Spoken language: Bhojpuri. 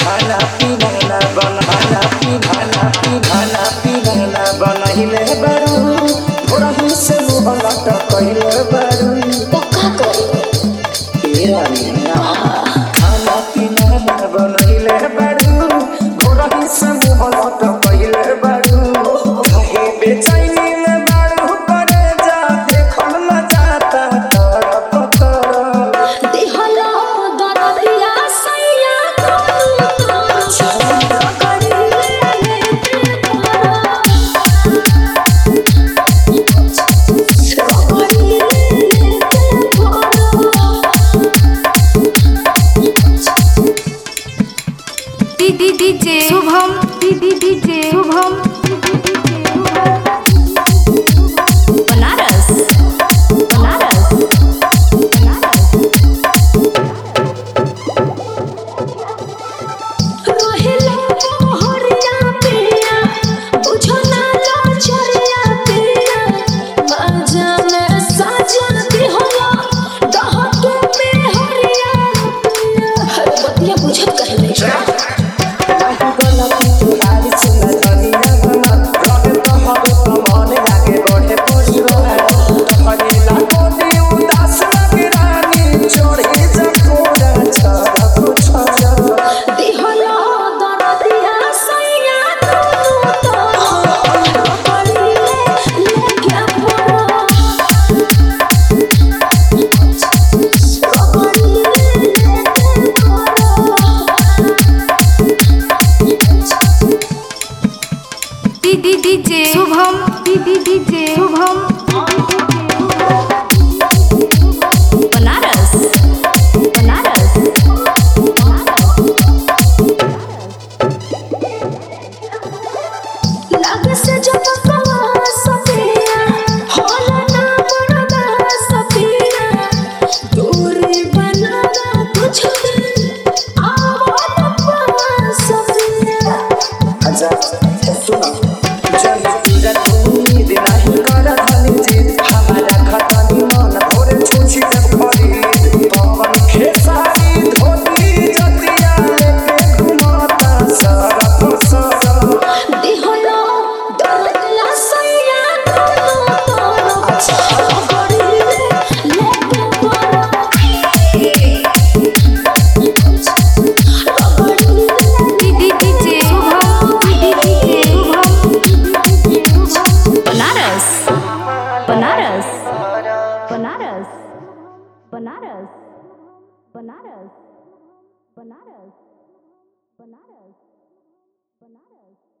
खाना पीना बनहिले बारू थोड़ा ही से मुँह लटकहिले बारू पक्का करो खाना पीना बनहिले बारू थोड़ा ही से मुँह लटकहिले बारू कहे बेचैनी में बारू करे जा देखल न जाता तरफ दिहला दरदिया सैया DJ शुभम DJ शुभम बनारस बनारस बनारस रोहिला मोहरिया पिया बुझो ना लाचरिया पिया बाजा में साजा दिहला दहके में हरिया पिया हर बतिया बुझत कहले DJ शुभम DJ शुभम बनारस बनारस लग से जब कवा सफिया होला ना बड़ा सफिया दूरी बनाना कुछ दिन आवो न पावा सफिया अच्छा सुना चल पूरा उम्मीद नहीं कर धनी जी हमारा खतनी मन भोरे छुछी जब खरीद पवन खेसारी धोती जतिया लेके घुमाता सरफ सरफ दिहला दरदिया सैया बनारस बनारस बनारस बनारस बनारस बनारस बनारस बनारस